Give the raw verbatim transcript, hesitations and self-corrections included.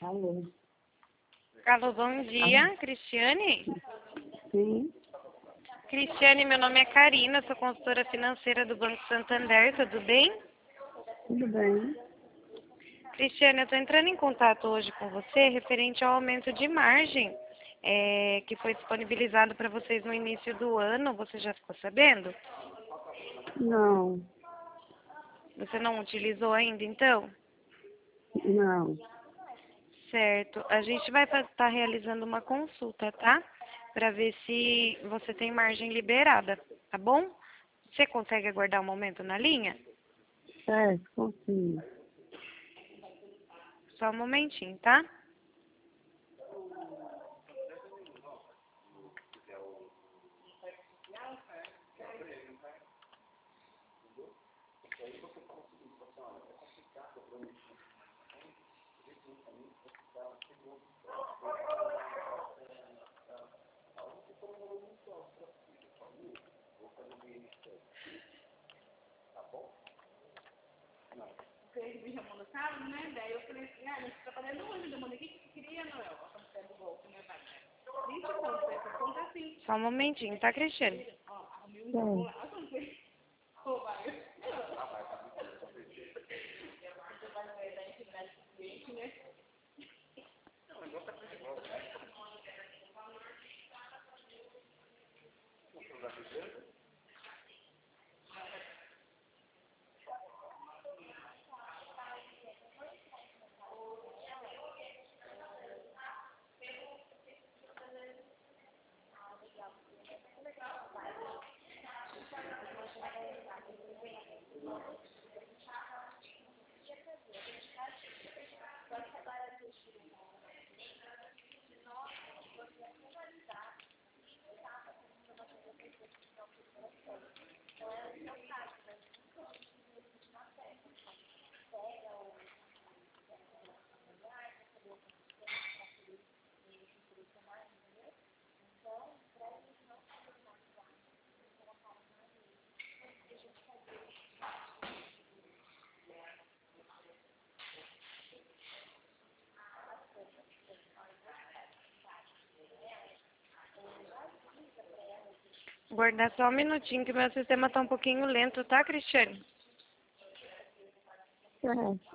Alô? Alô, bom dia, Cristiane? Sim, Cristiane, meu nome é Karina, sou consultora financeira do Banco Santander, tudo bem? tudo bem. Cristiane, eu estou entrando em contato hoje com você referente ao aumento de margem é, que foi disponibilizado para vocês no início do ano. Você já ficou sabendo? Não, Você não utilizou ainda, então? não. Certo. A gente vai estar realizando uma consulta, tá? Para ver se você tem margem liberada, tá bom? Você consegue aguardar um momento na linha? Certo, consigo. Só um momentinho, tá? Ele me chamou no sábado, né? Daí eu falei assim, ah, nós trabalhando hoje, eu mandei, o que que você queria, Noel? A quantidade do golpe, né, vai? vinte pontos, essa conta assim. Só um momentinho, tá, Cristiane? Ó, arrumei um jogo lá, eu não sei. Ô, vai. Você vai ver da intimidade do cliente, né? Guardar só um minutinho que meu sistema tá um pouquinho lento, tá, Cristiane? Certo.